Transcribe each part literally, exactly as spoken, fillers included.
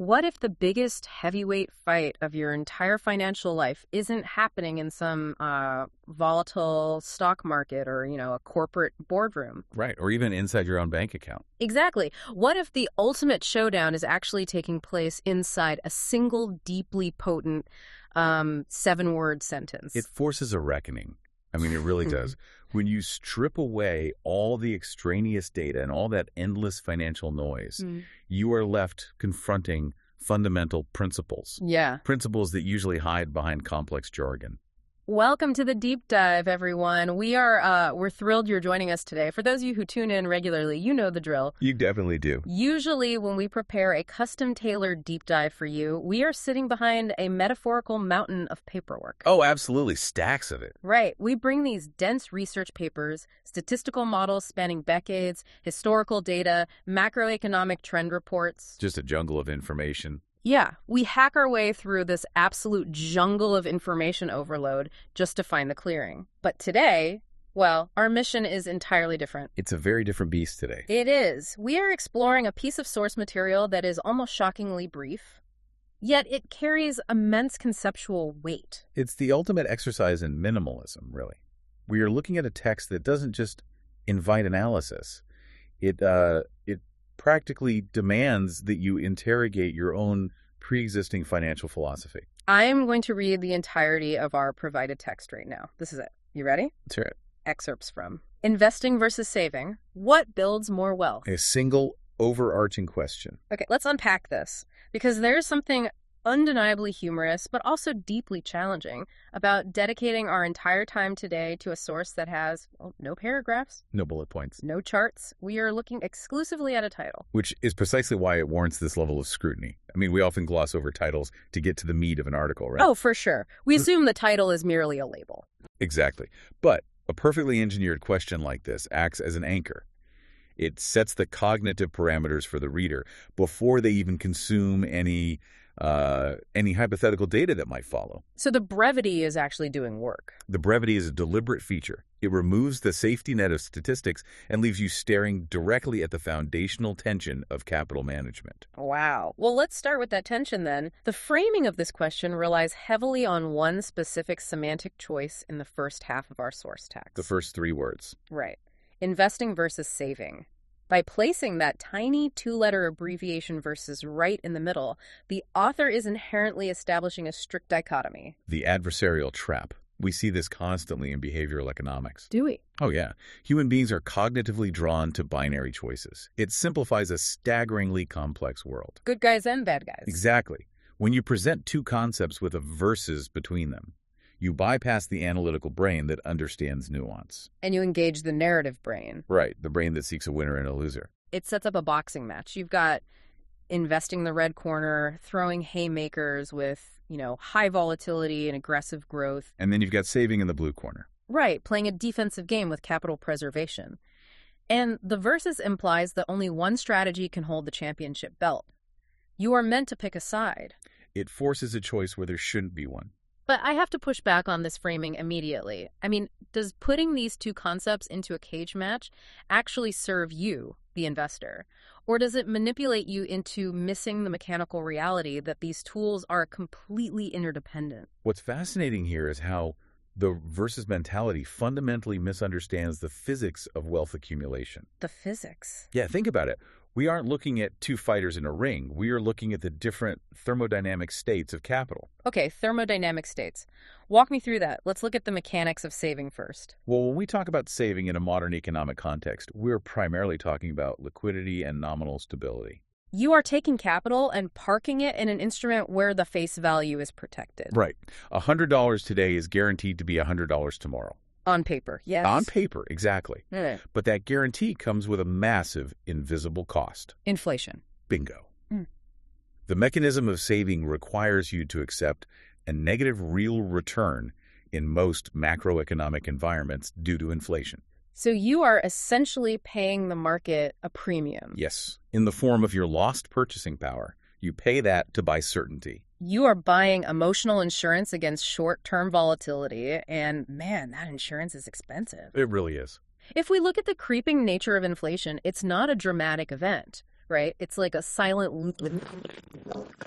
What if the biggest heavyweight fight of your entire financial life isn't happening in some uh, volatile stock market or, you know, a corporate boardroom? Right, or even inside your own bank account. Exactly. What if the ultimate showdown is actually taking place inside a single deeply potent um, seven-word sentence? It forces a reckoning. I mean, it really does. When you strip away all the extraneous data and all that endless financial noise, mm. you are left confronting fundamental principles. Yeah. Principles that usually hide behind complex jargon. Welcome to the Deep Dive, everyone. We are uh, we're thrilled you're joining us today. For those of you who tune in regularly, you know the drill. You definitely do. Usually when we prepare a custom-tailored deep dive for you, we are sitting behind a metaphorical mountain of paperwork. Oh, absolutely. Stacks of it. Right. We bring these dense research papers, statistical models spanning decades, historical data, macroeconomic trend reports. Just a jungle of information. Yeah, we hack our way through this absolute jungle of information overload just to find the clearing. But today, well, our mission is entirely different. It's a very different beast today. It is. We are exploring a piece of source material that is almost shockingly brief, yet it carries immense conceptual weight. It's the ultimate exercise in minimalism, really. We are looking at a text that doesn't just invite analysis. It, uh, it practically demands that you interrogate your own pre-existing financial philosophy. I am going to read the entirety of our provided text right now. This is it. You ready? Let's hear it. Excerpts from Investing versus Saving. What builds more wealth? A single overarching question. Okay, let's unpack this, because there's something undeniably humorous, but also deeply challenging about dedicating our entire time today to a source that has well, no paragraphs, no bullet points, no charts. We are looking exclusively at a title. Which is precisely why it warrants this level of scrutiny. I mean, we often gloss over titles to get to the meat of an article, right? Oh, for sure. We assume the title is merely a label. Exactly. But a perfectly engineered question like this acts as an anchor. It sets the cognitive parameters for the reader before they even consume any uh, any hypothetical data that might follow. So the brevity is actually doing work. The brevity is a deliberate feature. It removes the safety net of statistics and leaves you staring directly at the foundational tension of capital management. Wow. Well, let's start with that tension then. The framing of this question relies heavily on one specific semantic choice in the first half of our source text. The first three words. Right. Investing versus saving. By placing that tiny two-letter abbreviation versus right in the middle, the author is inherently establishing a strict dichotomy. The adversarial trap. We see this constantly in behavioral economics. Do we? Oh, yeah. Human beings are cognitively drawn to binary choices. It simplifies a staggeringly complex world. Good guys and bad guys. Exactly. When you present two concepts with a versus between them, you bypass the analytical brain that understands nuance. And you engage the narrative brain. Right, the brain that seeks a winner and a loser. It sets up a boxing match. You've got investing the red corner, throwing haymakers with, you know, high volatility and aggressive growth. And then you've got saving in the blue corner. Right, playing a defensive game with capital preservation. And the versus implies that only one strategy can hold the championship belt. You are meant to pick a side. It forces a choice where there shouldn't be one. But I have to push back on this framing immediately. I mean, does putting these two concepts into a cage match actually serve you, the investor? Or does it manipulate you into missing the mechanical reality that these tools are completely interdependent? What's fascinating here is how the versus mentality fundamentally misunderstands the physics of wealth accumulation. The physics? Yeah, think about it. We aren't looking at two fighters in a ring. We are looking at the different thermodynamic states of capital. Okay, thermodynamic states. Walk me through that. Let's look at the mechanics of saving first. Well, when we talk about saving in a modern economic context, we're primarily talking about liquidity and nominal stability. You are taking capital and parking it in an instrument where the face value is protected. Right. one hundred dollars today is guaranteed to be one hundred dollars tomorrow. On paper, yes. On paper, exactly. Mm. But that guarantee comes with a massive invisible cost. Inflation. Bingo. Mm. The mechanism of saving requires you to accept a negative real return in most macroeconomic environments due to inflation. So you are essentially paying the market a premium. Yes, in the form of your lost purchasing power. You pay that to buy certainty. You are buying emotional insurance against short-term volatility, and man, that insurance is expensive. It really is. If we look at the creeping nature of inflation, it's not a dramatic event, right? It's like a silent loop.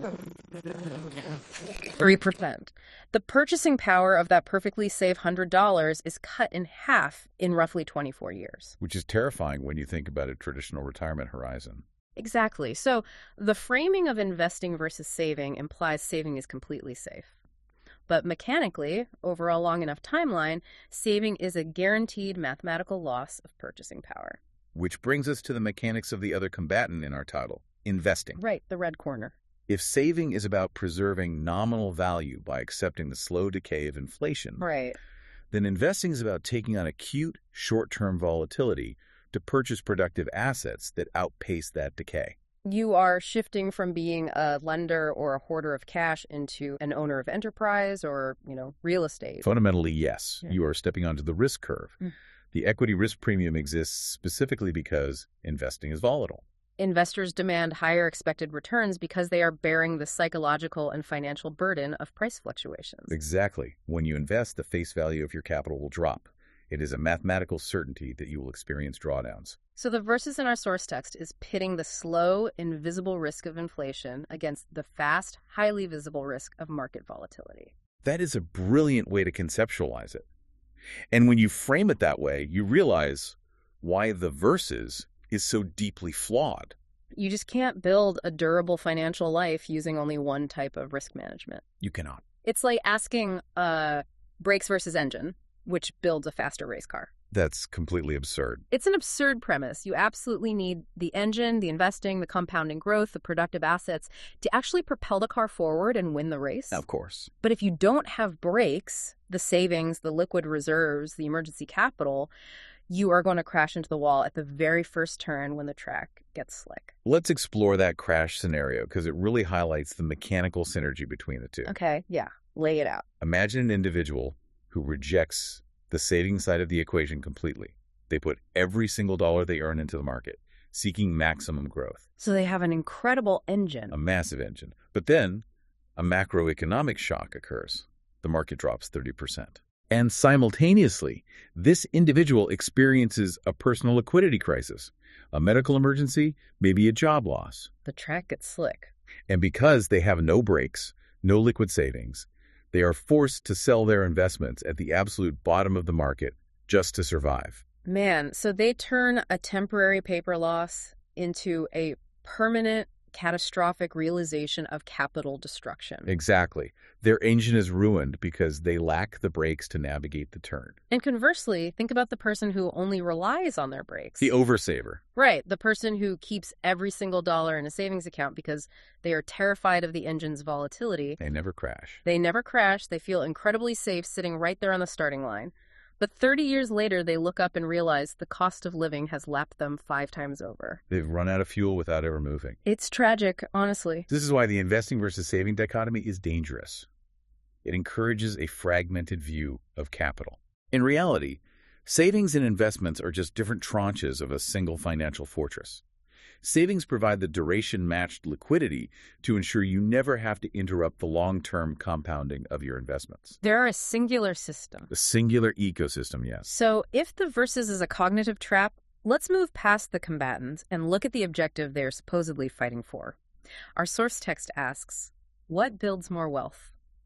three percent. The purchasing power of that perfectly safe one hundred dollars is cut in half in roughly twenty-four years. Which is terrifying when you think about a traditional retirement horizon. Exactly. So the framing of investing versus saving implies saving is completely safe. But mechanically, over a long enough timeline, saving is a guaranteed mathematical loss of purchasing power. Which brings us to the mechanics of the other combatant in our title, investing. Right, the red corner. If saving is about preserving nominal value by accepting the slow decay of inflation, right, then investing is about taking on acute short-term volatility to purchase productive assets that outpace that decay. You are shifting from being a lender or a hoarder of cash into an owner of enterprise or, you know, real estate. Fundamentally, yes. Yeah. You are stepping onto the risk curve. Mm. The equity risk premium exists specifically because investing is volatile. Investors demand higher expected returns because they are bearing the psychological and financial burden of price fluctuations. Exactly. When you invest, the face value of your capital will drop. It is a mathematical certainty that you will experience drawdowns. So the verses in our source text is pitting the slow, invisible risk of inflation against the fast, highly visible risk of market volatility. That is a brilliant way to conceptualize it. And when you frame it that way, you realize why the verses is so deeply flawed. You just can't build a durable financial life using only one type of risk management. You cannot. It's like asking uh, brakes versus engine, which builds a faster race car. That's completely absurd. It's an absurd premise. You absolutely need the engine, the investing, the compounding growth, the productive assets to actually propel the car forward and win the race. Of course. But if you don't have brakes, the savings, the liquid reserves, the emergency capital, you are going to crash into the wall at the very first turn when the track gets slick. Let's explore that crash scenario because it really highlights the mechanical synergy between the two. Okay, yeah, lay it out. Imagine an individual who rejects the saving side of the equation completely. They put every single dollar they earn into the market, seeking maximum growth. So they have an incredible engine. A massive engine. But then a macroeconomic shock occurs. The market drops thirty percent. And simultaneously, this individual experiences a personal liquidity crisis, a medical emergency, maybe a job loss. The track gets slick. And because they have no brakes, no liquid savings, they are forced to sell their investments at the absolute bottom of the market just to survive. Man, so they turn a temporary paper loss into a permanent, catastrophic realization of capital destruction. Exactly. Their engine is ruined because they lack the brakes to navigate the turn. And conversely, think about the person who only relies on their brakes. The oversaver. Right. The person who keeps every single dollar in a savings account because they are terrified of the engine's volatility. They never crash. They never crash. They feel incredibly safe sitting right there on the starting line. But thirty years later, they look up and realize the cost of living has lapped them five times over. They've run out of fuel without ever moving. It's tragic, honestly. This is why the investing versus saving dichotomy is dangerous. It encourages a fragmented view of capital. In reality, savings and investments are just different tranches of a single financial fortress. Savings provide the duration-matched liquidity to ensure you never have to interrupt the long-term compounding of your investments. They're a singular system. A singular ecosystem, yes. So if the versus is a cognitive trap, let's move past the combatants and look at the objective they're supposedly fighting for. Our source text asks, what builds more wealth?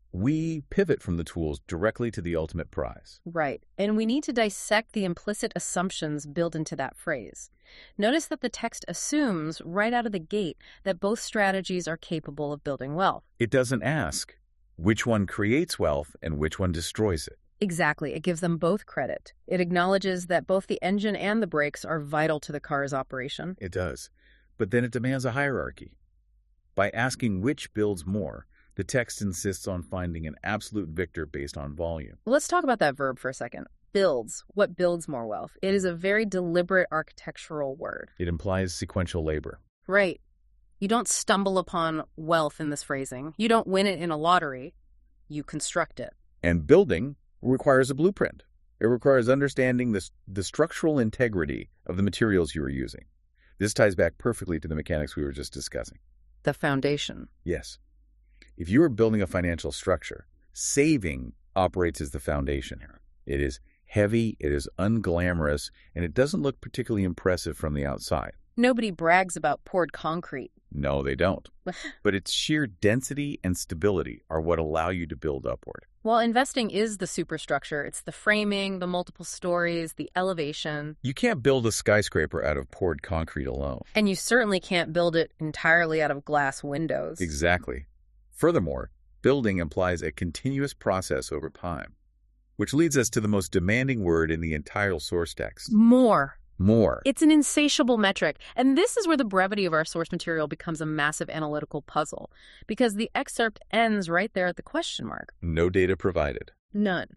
We pivot from the tools directly to the ultimate prize. Right, and we need to dissect the implicit assumptions built into that phrase. Notice that the text assumes right out of the gate that both strategies are capable of building wealth. It doesn't ask which one creates wealth and which one destroys it. Exactly, it gives them both credit. It acknowledges that both the engine and the brakes are vital to the car's operation. It does, but then it demands a hierarchy. By asking which builds more, the text insists on finding an absolute victor based on volume. Let's talk about that verb for a second. Builds. What builds more wealth? It is a very deliberate architectural word. It implies sequential labor. Right. You don't stumble upon wealth in this phrasing. You don't win it in a lottery. You construct it. And building requires a blueprint. It requires understanding the, the structural integrity of the materials you are using. This ties back perfectly to the mechanics we were just discussing. The foundation. Yes. If you are building a financial structure, saving operates as the foundation. It is heavy, it is unglamorous, and it doesn't look particularly impressive from the outside. Nobody brags about poured concrete. No, they don't. But its sheer density and stability are what allow you to build upward. While investing is the superstructure, it's the framing, the multiple stories, the elevation. You can't build a skyscraper out of poured concrete alone. And you certainly can't build it entirely out of glass windows. Exactly. Furthermore, building implies a continuous process over time, which leads us to the most demanding word in the entire source text. More. More. It's an insatiable metric, and this is where the brevity of our source material becomes a massive analytical puzzle, because the excerpt ends right there at the question mark. No data provided. None.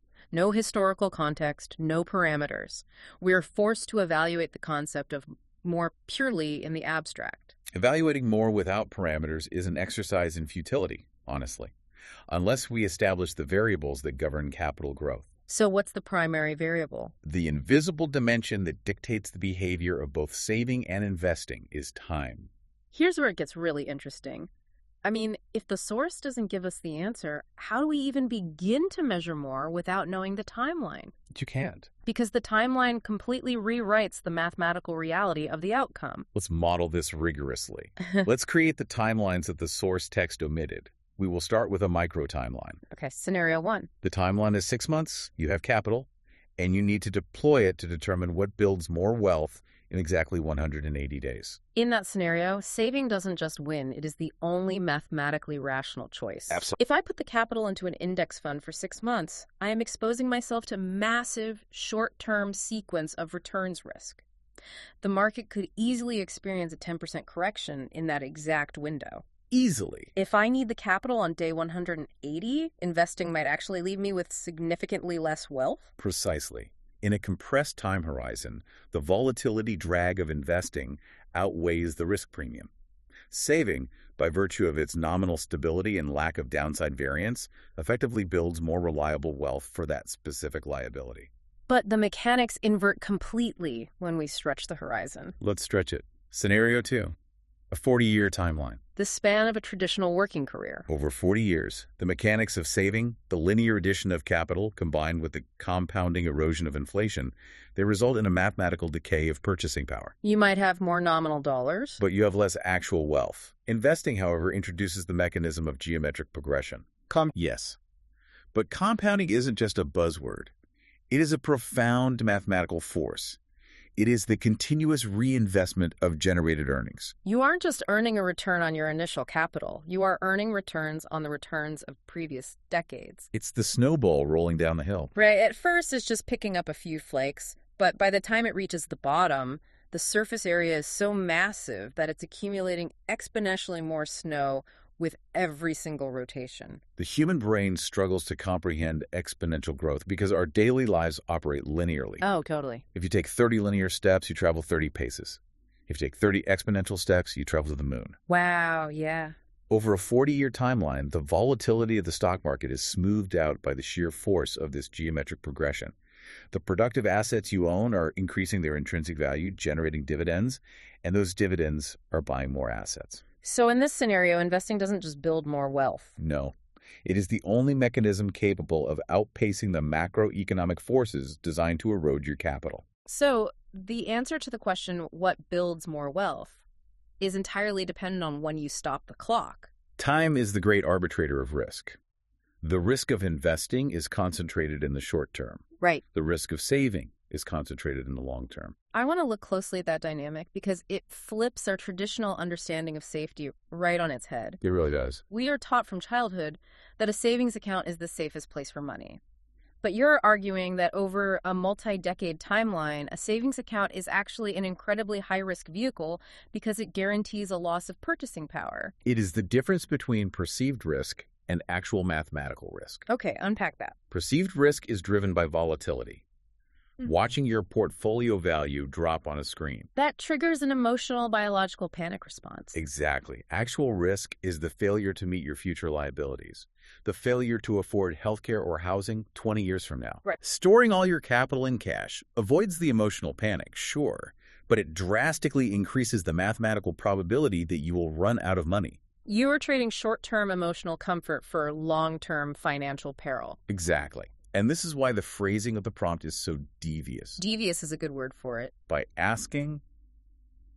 No historical context, no parameters. We're forced to evaluate the concept of more purely in the abstract. Evaluating more without parameters is an exercise in futility, honestly, unless we establish the variables that govern capital growth. So what's the primary variable? The invisible dimension that dictates the behavior of both saving and investing is time. Here's where it gets really interesting. I mean, if the source doesn't give us the answer, how do we even begin to measure more without knowing the timeline? You can't. Because the timeline completely rewrites the mathematical reality of the outcome. Let's model this rigorously. Let's create the timelines that the source text omitted. We will start with a micro timeline. Okay, scenario one. The timeline is six months, you have capital, and you need to deploy it to determine what builds more wealth in exactly one hundred eighty days. In that scenario, saving doesn't just win, it is the only mathematically rational choice. Absolutely. If I put the capital into an index fund for six months, I am exposing myself to massive short-term sequence of returns risk. The market could easily experience a ten percent correction in that exact window. Easily. If I need the capital on day one hundred eighty, investing might actually leave me with significantly less wealth? Precisely. In a compressed time horizon, the volatility drag of investing outweighs the risk premium. Saving, by virtue of its nominal stability and lack of downside variance, effectively builds more reliable wealth for that specific liability. But the mechanics invert completely when we stretch the horizon. Let's stretch it. Scenario two. A forty-year timeline. The span of a traditional working career. Over forty years, the mechanics of saving, the linear addition of capital combined with the compounding erosion of inflation, they result in a mathematical decay of purchasing power. You might have more nominal dollars. But you have less actual wealth. Investing, however, introduces the mechanism of geometric progression. Com- yes. But compounding isn't just a buzzword. It is a profound mathematical force. It is the continuous reinvestment of generated earnings. You aren't just earning a return on your initial capital. You are earning returns on the returns of previous decades. It's the snowball rolling down the hill. Right. At first, it's just picking up a few flakes. But by the time it reaches the bottom, the surface area is so massive that it's accumulating exponentially more snow with every single rotation. The human brain struggles to comprehend exponential growth because our daily lives operate linearly. Oh, totally. If you take thirty linear steps, you travel thirty paces. If you take thirty exponential steps, you travel to the moon. Wow, yeah. Over a forty-year timeline, the volatility of the stock market is smoothed out by the sheer force of this geometric progression. The productive assets you own are increasing their intrinsic value, generating dividends, and those dividends are buying more assets. So in this scenario, investing doesn't just build more wealth. No. It is the only mechanism capable of outpacing the macroeconomic forces designed to erode your capital. So the answer to the question, what builds more wealth, is entirely dependent on when you stop the clock. Time is the great arbitrator of risk. The risk of investing is concentrated in the short term. Right. The risk of saving is concentrated in the long term. I want to look closely at that dynamic because it flips our traditional understanding of safety right on its head. It really does. We are taught from childhood that a savings account is the safest place for money. But you're arguing that over a multi-decade timeline, a savings account is actually an incredibly high-risk vehicle because it guarantees a loss of purchasing power. It is the difference between perceived risk and actual mathematical risk. Okay, unpack that. Perceived risk is driven by volatility. Watching your portfolio value drop on a screen. That triggers an emotional, biological panic response. Exactly. Actual risk is the failure to meet your future liabilities. The failure to afford healthcare or housing twenty years from now. Right. Storing all your capital in cash avoids the emotional panic, sure, but it drastically increases the mathematical probability that you will run out of money. You are trading short-term emotional comfort for long-term financial peril. Exactly. And this is why the phrasing of the prompt is so devious. Devious is a good word for it. By asking,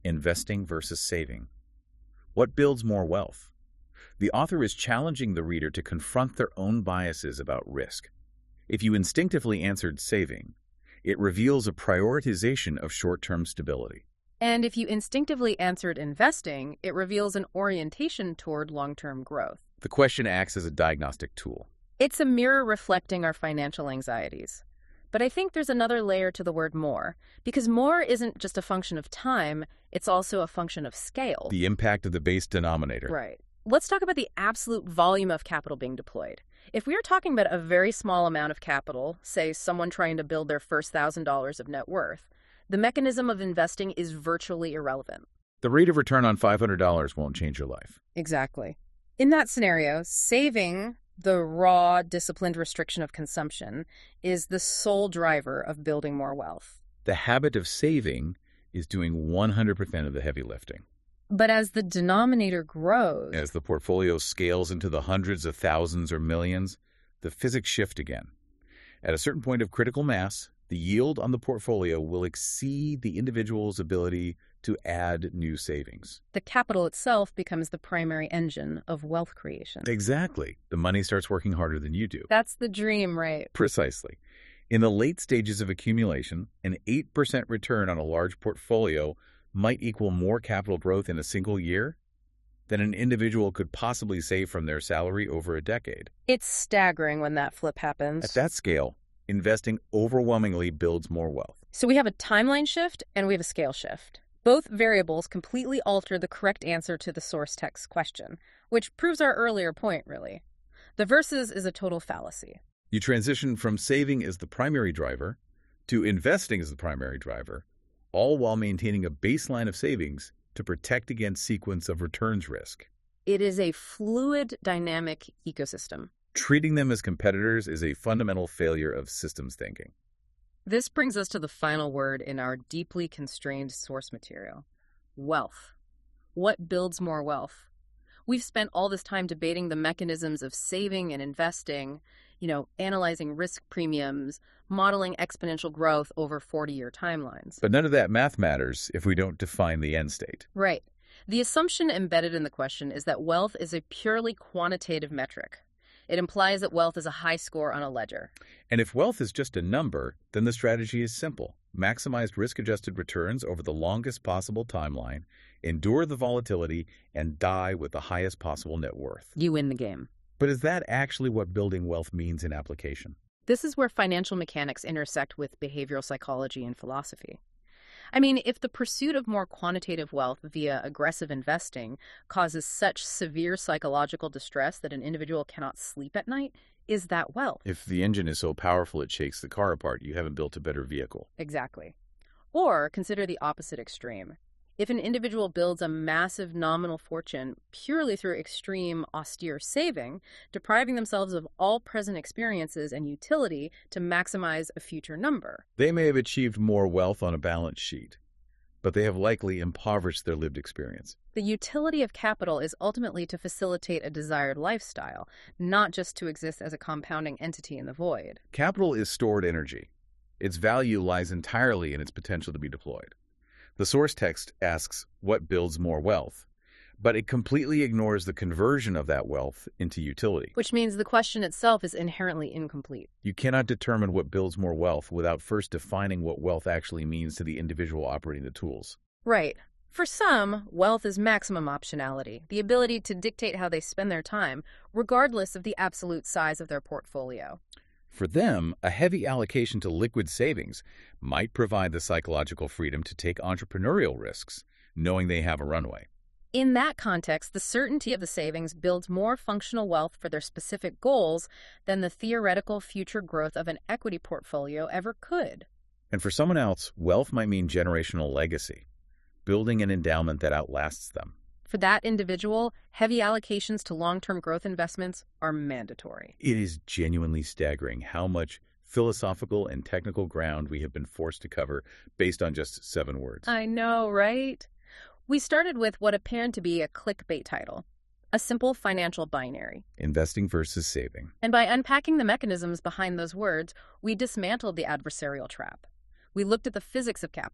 Investing versus Saving. What builds more wealth? The author is challenging the reader to confront their own biases about risk. If you instinctively answered saving, it reveals a prioritization of short-term stability. And if you instinctively answered investing, it reveals an orientation toward long-term growth. The question acts as a diagnostic tool. It's a mirror reflecting our financial anxieties. But I think there's another layer to the word more, because more isn't just a function of time, it's also a function of scale. The impact of the base denominator. Right. Let's talk about the absolute volume of capital being deployed. If we are talking about a very small amount of capital, say someone trying to build their first one thousand dollars of net worth, the mechanism of investing is virtually irrelevant. The rate of return on five hundred dollars won't change your life. Exactly. In that scenario, saving, the raw, disciplined restriction of consumption, is the sole driver of building more wealth. The habit of saving is doing one hundred percent of the heavy lifting. But as the denominator grows... As the portfolio scales into the hundreds of thousands or millions, the physics shift again. At a certain point of critical mass, the yield on the portfolio will exceed the individual's ability to add new savings. The capital itself becomes the primary engine of wealth creation. Exactly. The money starts working harder than you do. That's the dream, right? Precisely. In the late stages of accumulation, an eight percent return on a large portfolio might equal more capital growth in a single year than an individual could possibly save from their salary over a decade. It's staggering when that flip happens. At that scale, investing overwhelmingly builds more wealth. So we have a timeline shift and we have a scale shift. Both variables completely alter the correct answer to the source text question, which proves our earlier point, really. The versus is a total fallacy. You transition from saving as the primary driver to investing as the primary driver, all while maintaining a baseline of savings to protect against sequence of returns risk. It is a fluid, dynamic ecosystem. Treating them as competitors is a fundamental failure of systems thinking. This brings us to the final word in our deeply constrained source material: wealth. What builds more wealth? We've spent all this time debating the mechanisms of saving and investing, you know, analyzing risk premiums, modeling exponential growth over forty-year timelines. But none of that math matters if we don't define the end state. Right. The assumption embedded in the question is that wealth is a purely quantitative metric. It implies that wealth is a high score on a ledger. And if wealth is just a number, then the strategy is simple. Maximize risk-adjusted returns over the longest possible timeline, endure the volatility, and die with the highest possible net worth. You win the game. But is that actually what building wealth means in application? This is where financial mechanics intersect with behavioral psychology and philosophy. I mean, if the pursuit of more quantitative wealth via aggressive investing causes such severe psychological distress that an individual cannot sleep at night, is that wealth? If the engine is so powerful it shakes the car apart, you haven't built a better vehicle. Exactly. Or consider the opposite extreme. If an individual builds a massive nominal fortune purely through extreme, austere saving, depriving themselves of all present experiences and utility to maximize a future number. They may have achieved more wealth on a balance sheet, but they have likely impoverished their lived experience. The utility of capital is ultimately to facilitate a desired lifestyle, not just to exist as a compounding entity in the void. Capital is stored energy. Its value lies entirely in its potential to be deployed. The source text asks what builds more wealth, but it completely ignores the conversion of that wealth into utility. Which means the question itself is inherently incomplete. You cannot determine what builds more wealth without first defining what wealth actually means to the individual operating the tools. Right. For some, wealth is maximum optionality, the ability to dictate how they spend their time, regardless of the absolute size of their portfolio. For them, a heavy allocation to liquid savings might provide the psychological freedom to take entrepreneurial risks, knowing they have a runway. In that context, the certainty of the savings builds more functional wealth for their specific goals than the theoretical future growth of an equity portfolio ever could. And for someone else, wealth might mean generational legacy, building an endowment that outlasts them. For that individual, heavy allocations to long-term growth investments are mandatory. It is genuinely staggering how much philosophical and technical ground we have been forced to cover based on just seven words. I know, right? We started with what appeared to be a clickbait title, a simple financial binary. Investing versus saving. And by unpacking the mechanisms behind those words, we dismantled the adversarial trap. We looked at the physics of capital,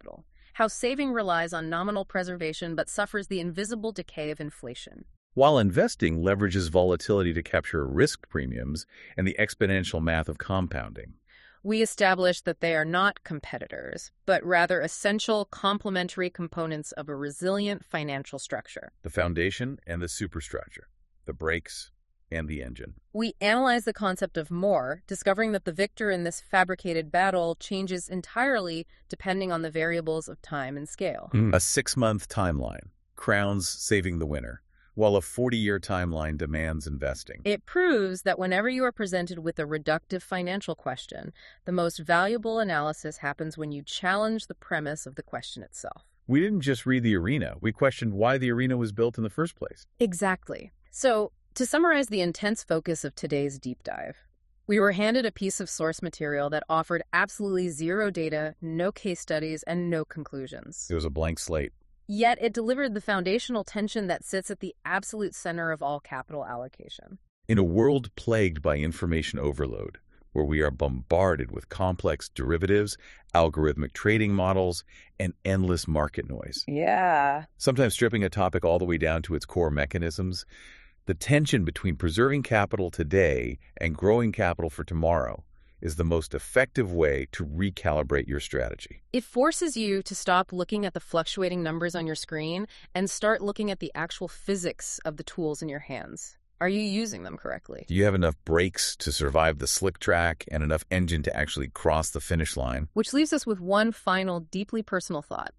How saving relies on nominal preservation but suffers the invisible decay of inflation. While investing leverages volatility to capture risk premiums and the exponential math of compounding. We established that they are not competitors, but rather essential complementary components of a resilient financial structure. The foundation and the superstructure, the brakes and the engine. We analyze the concept of more, discovering that the victor in this fabricated battle changes entirely depending on the variables of time and scale. Mm. A six-month timeline crowns saving the winner, while a forty-year timeline demands investing. It proves that whenever you are presented with a reductive financial question, the most valuable analysis happens when you challenge the premise of the question itself. We didn't just read the arena, we questioned why the arena was built in the first place. Exactly. So, to summarize the intense focus of today's deep dive, we were handed a piece of source material that offered absolutely zero data, no case studies, and no conclusions. It was a blank slate. Yet it delivered the foundational tension that sits at the absolute center of all capital allocation. In a world plagued by information overload, where we are bombarded with complex derivatives, algorithmic trading models, and endless market noise. Yeah. Sometimes stripping a topic all the way down to its core mechanisms, the tension between preserving capital today and growing capital for tomorrow is the most effective way to recalibrate your strategy. It forces you to stop looking at the fluctuating numbers on your screen and start looking at the actual physics of the tools in your hands. Are you using them correctly? Do you have enough brakes to survive the slick track and enough engine to actually cross the finish line? Which leaves us with one final, deeply personal thought.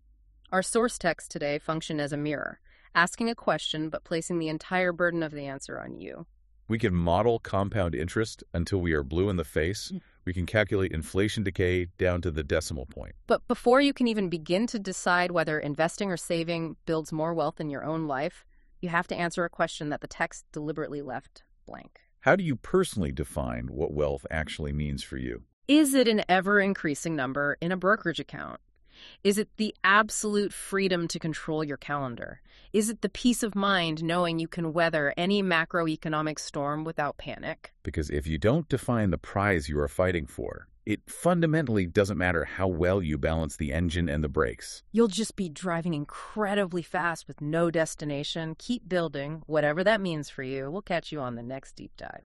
Our source texts today function as a mirror, asking a question but placing the entire burden of the answer on you. We can model compound interest until we are blue in the face. We can calculate inflation decay down to the decimal point. But before you can even begin to decide whether investing or saving builds more wealth in your own life, you have to answer a question that the text deliberately left blank. How do you personally define what wealth actually means for you? Is it an ever-increasing number in a brokerage account? Is it the absolute freedom to control your calendar? Is it the peace of mind knowing you can weather any macroeconomic storm without panic? Because if you don't define the prize you are fighting for, it fundamentally doesn't matter how well you balance the engine and the brakes. You'll just be driving incredibly fast with no destination. Keep building, whatever that means for you. We'll catch you on the next deep dive.